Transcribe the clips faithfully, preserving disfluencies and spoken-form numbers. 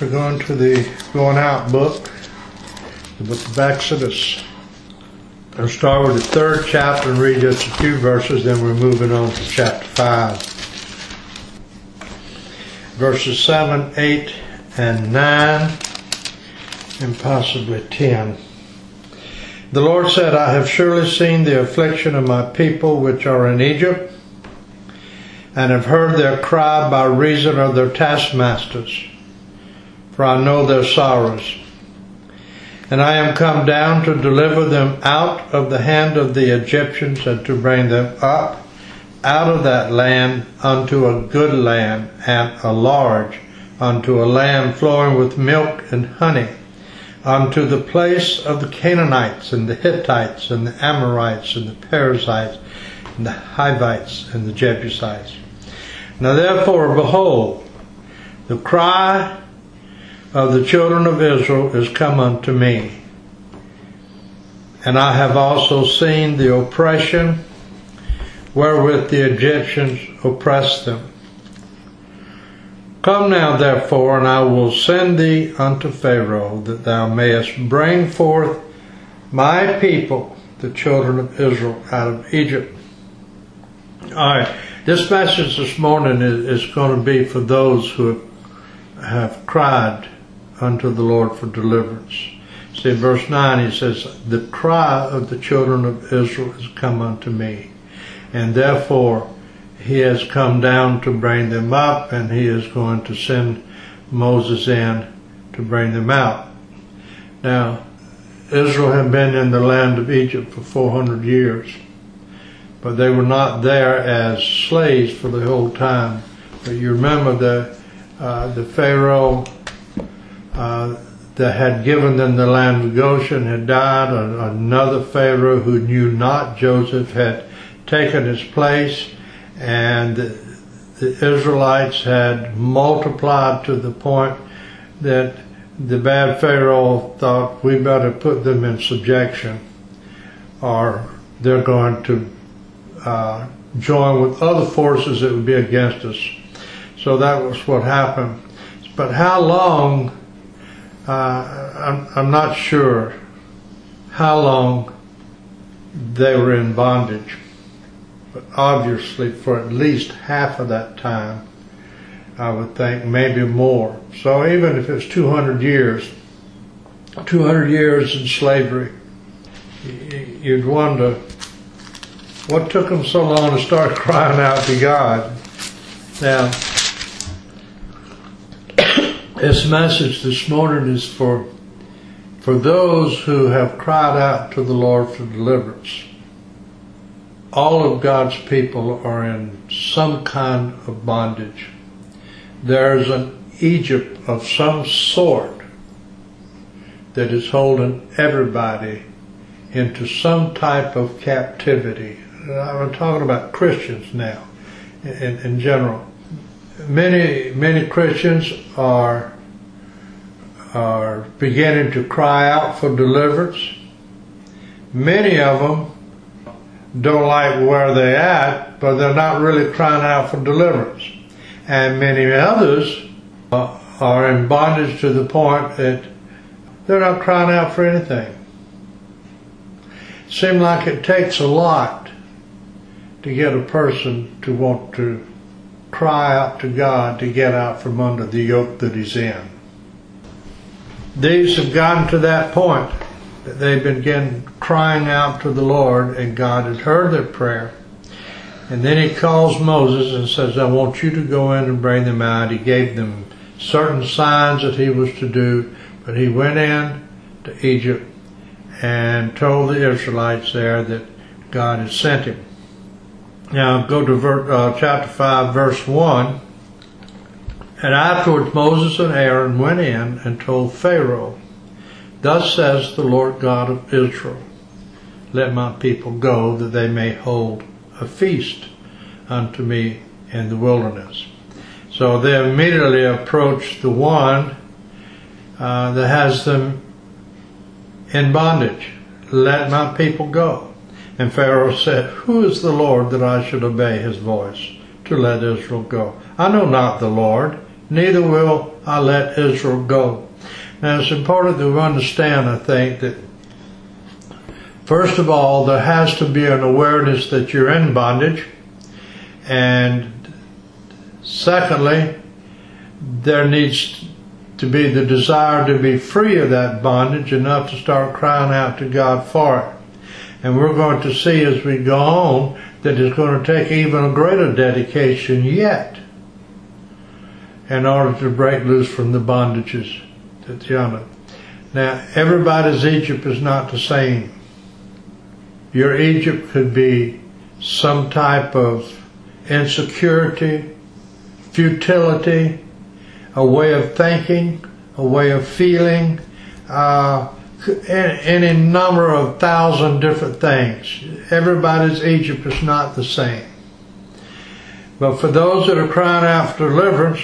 We're going to the Going Out book, the book of Exodus. I'll start with the third chapter and read just a few verses, then we're moving on to chapter five. Verses seven, eight, and nine, and possibly ten. The Lord said, I have surely seen the affliction of my people which are in Egypt, and have heard their cry by reason of their taskmasters, for I know their sorrows. And I am come down to deliver them out of the hand of the Egyptians, and to bring them up out of that land unto a good land, and a large, unto a land flowing with milk and honey, unto the place of the Canaanites, and the Hittites, and the Amorites, and the Perizzites, and the Hivites, and the Jebusites. Now therefore, behold, the cry of the children of Israel is come unto me, and I have also seen the oppression wherewith the Egyptians oppressed them. Come now therefore, and I will send thee unto Pharaoh, that thou mayest bring forth my people, the children of Israel, out of Egypt. Alright, this message this morning is, is going to be for those who have cried unto the Lord for deliverance. See, in verse nine he says, the cry of the children of Israel is come unto me, and therefore he has come down to bring them up, and he is going to send Moses in to bring them out. Now, Israel had been in the land of Egypt for four hundred years, but they were not there as slaves for the whole time. But you remember the uh, the Pharaoh uh, that had given them the land of Goshen had died. Another Pharaoh who knew not Joseph had taken his place, and the, the Israelites had multiplied to the point that the bad Pharaoh thought, we better put them in subjection, or they're going to uh, join with other forces that would be against us. So that was what happened. But how long, uh, I'm, I'm not sure how long they were in bondage. But obviously for at least half of that time, I would think, maybe more. So even if it's two hundred years, two hundred years in slavery, you'd wonder, what took them so long to start crying out to God? Now, this message this morning is for, for those who have cried out to the Lord for deliverance. All of God's people are in some kind of bondage. There's an Egypt of some sort that is holding everybody into some type of captivity. I'm talking about Christians now, in, in general. Many, many Christians are, are beginning to cry out for deliverance. Many of them don't like where they're at, but they're not really crying out for deliverance. And many others are in bondage to the point that they're not crying out for anything. It seems like it takes a lot to get a person to want to cry out to God to get out from under the yoke that he's in. These have gotten to that point that they began crying out to the Lord, and God had heard their prayer. And then he calls Moses and says, I want you to go in and bring them out. He gave them certain signs that he was to do, but he went in to Egypt and told the Israelites there that God had sent him. Now go to ver- uh, chapter five, verse one. And afterwards Moses and Aaron went in and told Pharaoh, Thus says the Lord God of Israel, Let my people go, that they may hold a feast unto me in the wilderness. So they immediately approach the one uh, that has them in bondage. Let my people go. And Pharaoh said, Who is the Lord that I should obey his voice to let Israel go? I know not the Lord, neither will I let Israel go. Now it's important to understand, I think, that first of all, there has to be an awareness that you're in bondage. And secondly, there needs to be the desire to be free of that bondage enough to start crying out to God for it. And we're going to see as we go on that it's going to take even a greater dedication yet in order to break loose from the bondages that's yonder. Now, everybody's Egypt is not the same. Your Egypt could be some type of insecurity, futility, a way of thinking, a way of feeling, uh, any number of thousand different things. Everybody's Egypt is not the same. But for those that are crying out for deliverance,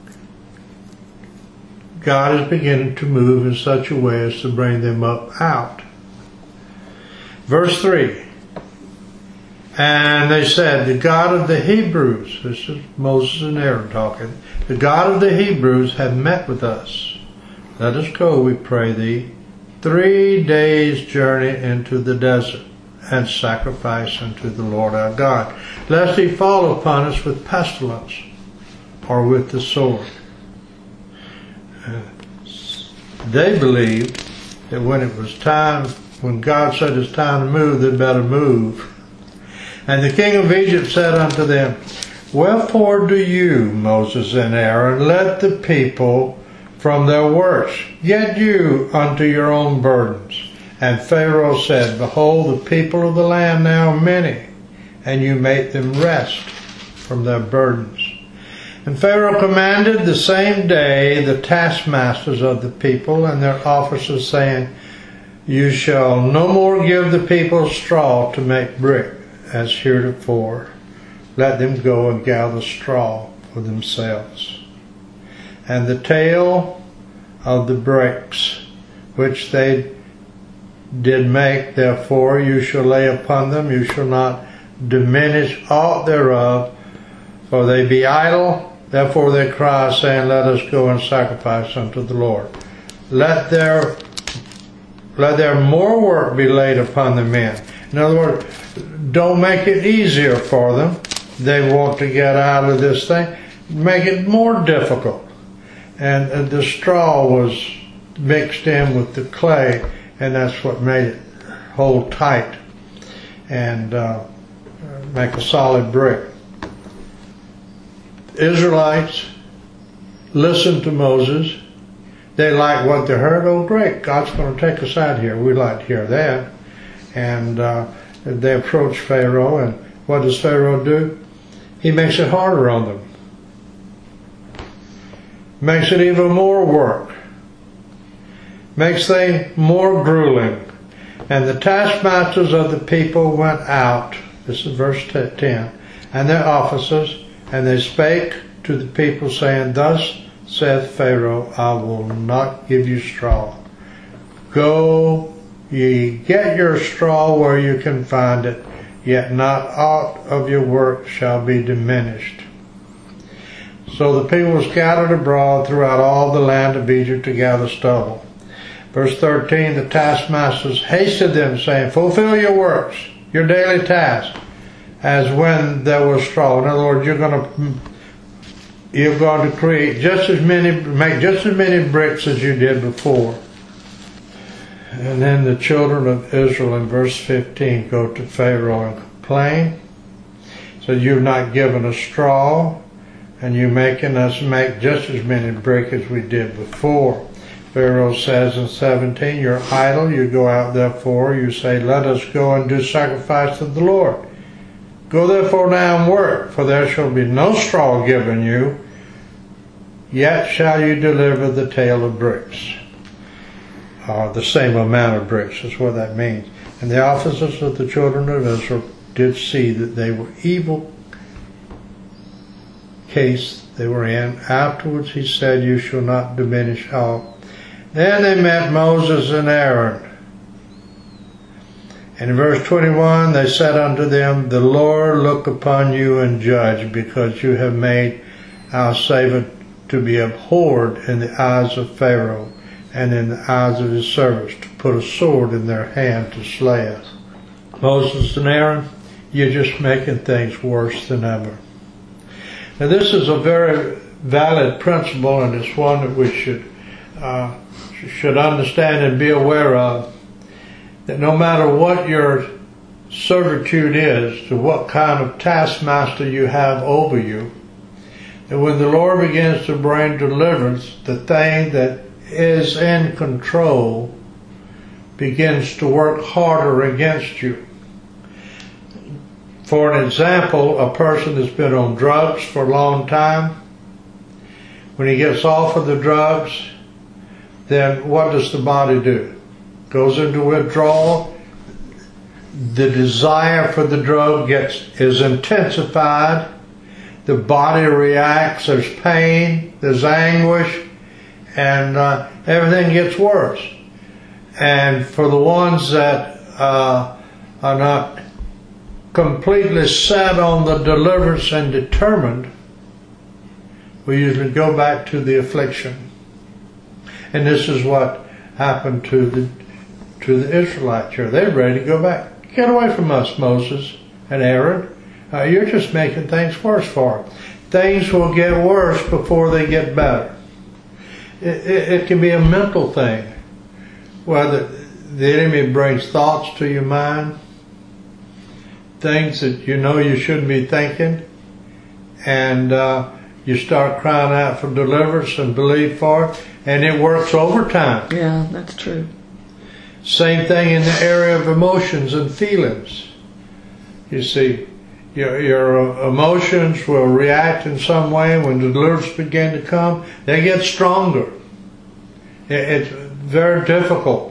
God is beginning to move in such a way as to bring them up out. Verse three. And they said, the God of the Hebrews, this is Moses and Aaron talking, the God of the Hebrews have met with us. Let us go, we pray thee, three days' journey into the desert, and sacrifice unto the Lord our God, lest he fall upon us with pestilence, or with the sword. Uh, they believed that when it was time, when God said it's time to move, they better move. And the king of Egypt said unto them, wherefore do you, Moses and Aaron, let the people from their works, get you unto your own burdens? And Pharaoh said, behold, the people of the land now are many, and you make them rest from their burdens. And Pharaoh commanded the same day the taskmasters of the people and their officers, saying, you shall no more give the people straw to make brick, as heretofore. Let them go and gather straw for themselves. And the tale of the bricks which they did make, therefore, you shall lay upon them, you shall not diminish aught thereof, for they be idle, therefore they cry, saying, let us go and sacrifice unto the Lord. Let their, let their more work be laid upon the men. In other words, don't make it easier for them. They want to get out of this thing. Make it more difficult. And, and the straw was mixed in with the clay, and that's what made it hold tight and uh, make a solid brick. The Israelites listened to Moses. They liked what they heard. Oh, great, God's going to take us out here. We like to hear that. And uh, they approach Pharaoh, and what does Pharaoh do? He makes it harder on them. Makes it even more work. Makes things more grueling. And the taskmasters of the people went out, this is verse ten, and their officers, and they spake to the people, saying, thus saith Pharaoh, I will not give you straw. Go ye, get your straw where you can find it, yet not aught of your work shall be diminished. So the people scattered abroad throughout all the land of Egypt to gather stubble. Verse thirteen, the taskmasters hasted them, saying, fulfill your works, your daily task, as when there was straw. In other words, you're going to you're going to create just as many, make just as many bricks as you did before. And then the children of Israel in verse fifteen go to Pharaoh and complain. So you've not given us straw, and you're making us make just as many bricks as we did before. Pharaoh says in seventeen, you're idle, you go out therefore, you say, let us go and do sacrifice to the Lord. Go therefore now and work, for there shall be no straw given you, yet shall you deliver the tale of bricks. Uh, the same amount of bricks is what that means. And the officers of the children of Israel did see that they were evil case they were in. Afterwards he said, you shall not diminish aught. Then they met Moses and Aaron. And in verse twenty-one they said unto them, the Lord look upon you and judge, because you have made our servant to be abhorred in the eyes of Pharaoh and in the eyes of his servants, to put a sword in their hand to slay us. Moses and Aaron, you're just making things worse than ever. Now this is a very valid principle, and it's one that we should uh, should understand and be aware of, that no matter what your servitude is, to what kind of taskmaster you have over you, that when the Lord begins to bring deliverance, the thing that is in control begins to work harder against you. For an example, a person that's been on drugs for a long time, when he gets off of the drugs, then what does the body do? Goes into withdrawal. The desire for the drug gets is intensified. The body reacts. There's pain. There's anguish. And uh, everything gets worse. And for the ones that uh, are not completely set on the deliverance and determined, we usually go back to the affliction. And this is what happened to the to the Israelites here. They're ready to go back. Get away from us, Moses and Aaron. Uh, you're just making things worse for them. Things will get worse before they get better. It, it, it can be a mental thing, where the, the enemy brings thoughts to your mind, things that you know you shouldn't be thinking, and uh, you start crying out for deliverance and believe for it, and it works overtime. Yeah, that's true. Same thing in the area of emotions and feelings. You see, your, your emotions will react in some way. When the deliverance begin to come, they get stronger. It's very difficult.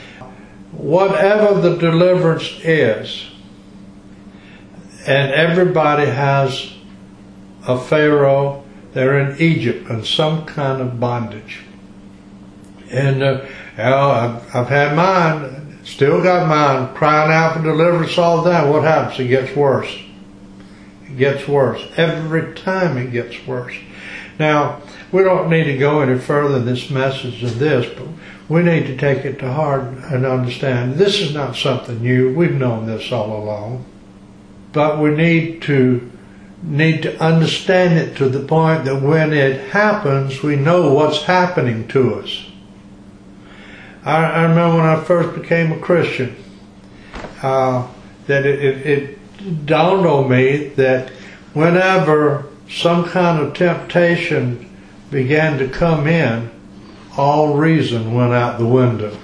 Whatever the deliverance is, and everybody has a Pharaoh, they're in Egypt in some kind of bondage. And uh, well, I've, I've had mine, still got mine, crying out for deliverance all the time. What happens? It gets worse. It gets worse. Every time it gets worse. Now, we don't need to go any further in this message than this, but we need to take it to heart and understand this is not something new. We've known this all along. But we need to need to understand it to the point that when it happens, we know what's happening to us. I, I remember when I first became a Christian, uh, that it, it, it dawned on me that whenever some kind of temptation began to come in, all reason went out the window.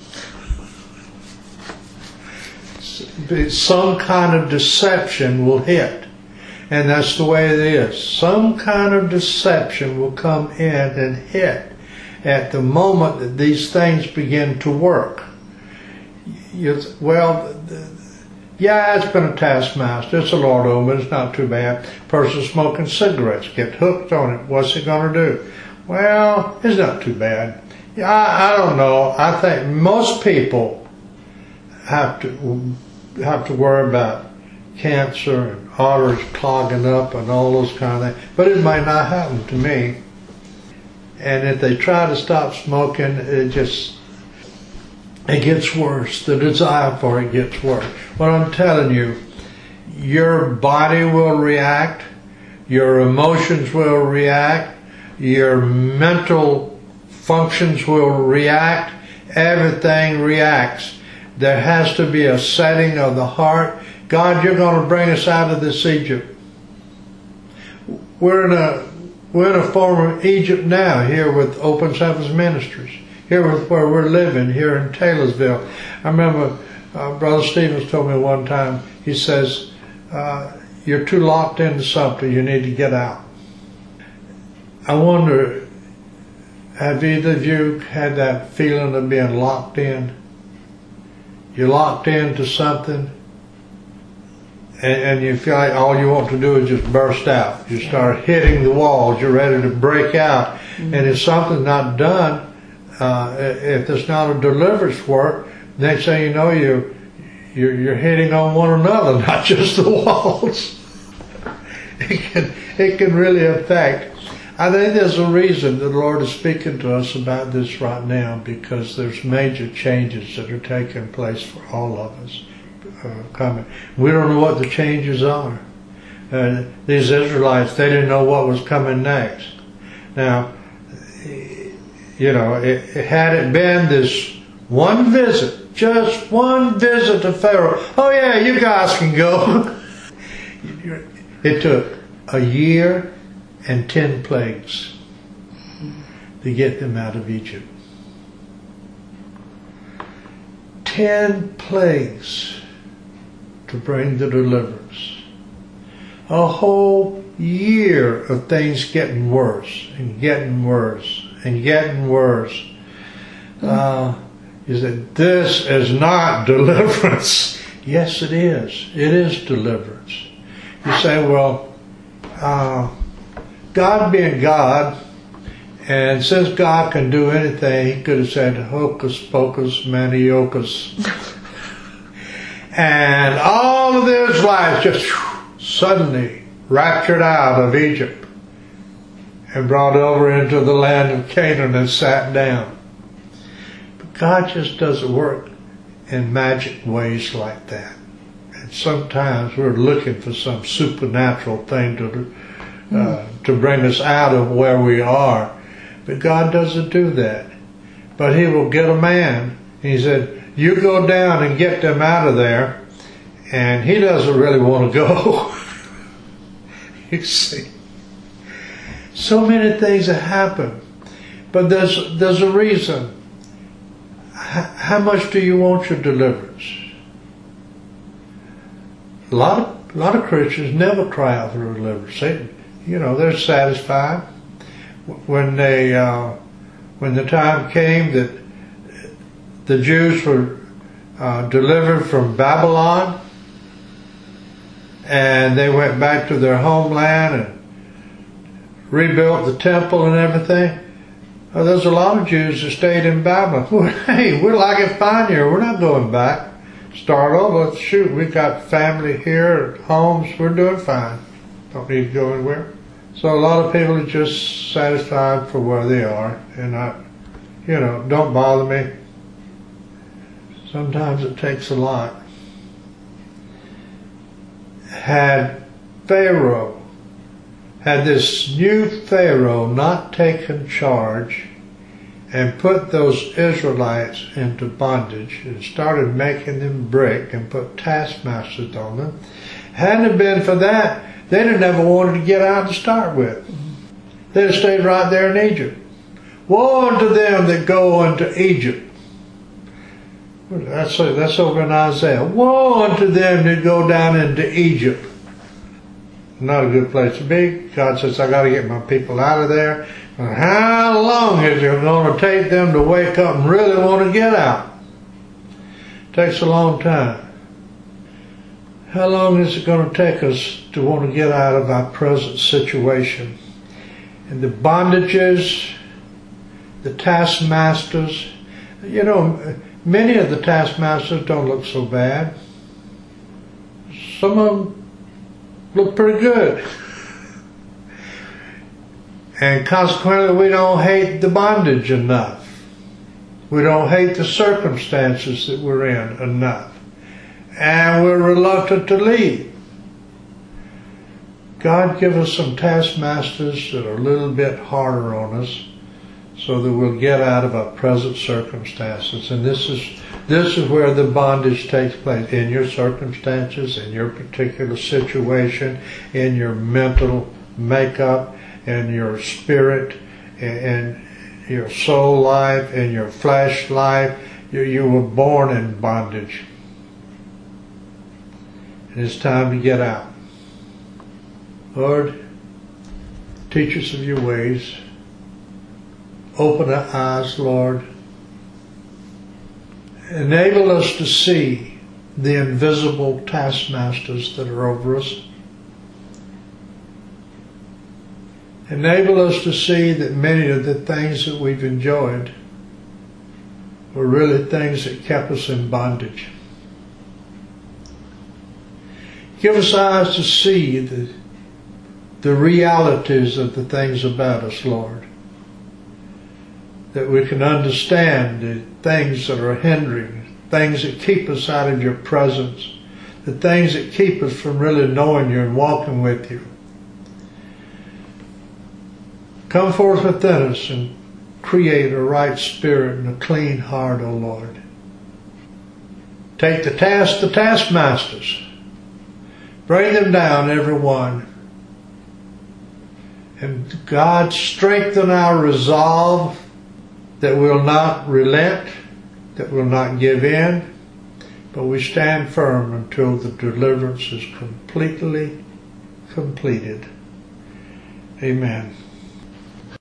Some kind of deception will hit. And that's the way it is. Some kind of deception will come in and hit at the moment that these things begin to work. You, well, yeah, it's been a taskmaster. It's a Lord over, but it's not too bad. Person smoking cigarettes, get hooked on it. What's it going to do? Well, it's not too bad. Yeah, I, I don't know. I think most people have to have to worry about cancer and arteries clogging up and all those kind of things. But it might not happen to me. And if they try to stop smoking, it just, it gets worse. The desire for it gets worse. What I'm telling you, your body will react, your emotions will react, your mental functions will react, everything reacts. There has to be a setting of the heart. God, you're going to bring us out of this Egypt. We're in a we're in a form of Egypt now, here with Open Heavens Ministries, here with where we're living, here in Taylorsville. I remember uh, Brother Stevens told me one time, he says, uh, you're too locked into something, you need to get out. I wonder, have either of you had that feeling of being locked in? You're locked into something, and, and you feel like all you want to do is just burst out. You start hitting the walls. You're ready to break out. Mm-hmm. And if something's not done, uh, if there's not a deliverance work, next thing you know, you're, you're, you're hitting on one another, not just the walls. It can, it can really affect I think there's a reason the Lord is speaking to us about this right now, because there's major changes that are taking place for all of us uh, coming. We don't know what the changes are. Uh, these Israelites, they didn't know what was coming next. Now, you know, it, it had it been this one visit, just one visit to Pharaoh. Oh yeah, you guys can go. It took a year and ten plagues to get them out of Egypt. Ten plagues to bring the deliverance. A whole year of things getting worse and getting worse and getting worse. Uh, you said, this is not deliverance. Yes, it is. It is deliverance. You say, well, uh, God being God, and since God can do anything, He could have said, hocus pocus maniocus. And all of the Israelites just whew, suddenly raptured out of Egypt and brought over into the land of Canaan and sat down. But God just doesn't work in magic ways like that. And sometimes we're looking for some supernatural thing to uh, to bring us out of where we are. But God doesn't do that. But He will get a man. He said, you go down and get them out of there. And he doesn't really want to go. You see. So many things that happen. But there's there's a reason. H- how much do you want your deliverance? A lot of, a lot of Christians never cry out for deliverance. They, you know, they're satisfied. When they, uh, when the time came that the Jews were uh, delivered from Babylon, and they went back to their homeland and rebuilt the temple and everything. Well, there's a lot of Jews that stayed in Babylon. Hey, we're like it fine here. We're not going back. Start over. Shoot, we've got family here, homes. We're doing fine. Don't need to go anywhere. So a lot of people are just satisfied for where they are, and not, you know, don't bother me. Sometimes it takes a lot. Had Pharaoh, had this new Pharaoh not taken charge and put those Israelites into bondage and started making them break and put taskmasters on them, hadn't it been for that, they'd have never wanted to get out to start with. They'd have stayed right there in Egypt. Woe unto them that go into Egypt. That's, that's over in Isaiah. Woe unto them that go down into Egypt. Not a good place to be. God says, I got to get my people out of there. And how long is it going to take them to wake up and really want to get out? It takes a long time. How long is it going to take us to want to get out of our present situation? And the bondages, the taskmasters, you know, many of the taskmasters don't look so bad. Some of them look pretty good. And consequently, we don't hate the bondage enough. We don't hate the circumstances that we're in enough. And we're reluctant to leave. God give us some taskmasters that are a little bit harder on us so that we'll get out of our present circumstances. And this is this is where the bondage takes place, in your circumstances, in your particular situation, in your mental makeup, in your spirit, in your soul life, in your flesh life. You, you were born in bondage. And it's time to get out. Lord, teach us of your ways. Open our eyes, Lord. Enable us to see the invisible taskmasters that are over us. Enable us to see that many of the things that we've enjoyed were really things that kept us in bondage. Give us eyes to see the the realities of the things about us, Lord. That we can understand the things that are hindering, things that keep us out of your presence, the things that keep us from really knowing you and walking with you. Come forth within us and create a right spirit and a clean heart, O Lord. Take the task, the taskmasters. Bring them down, every one. And God, strengthen our resolve that we'll not relent, that we'll not give in, but we stand firm until the deliverance is completely completed. Amen.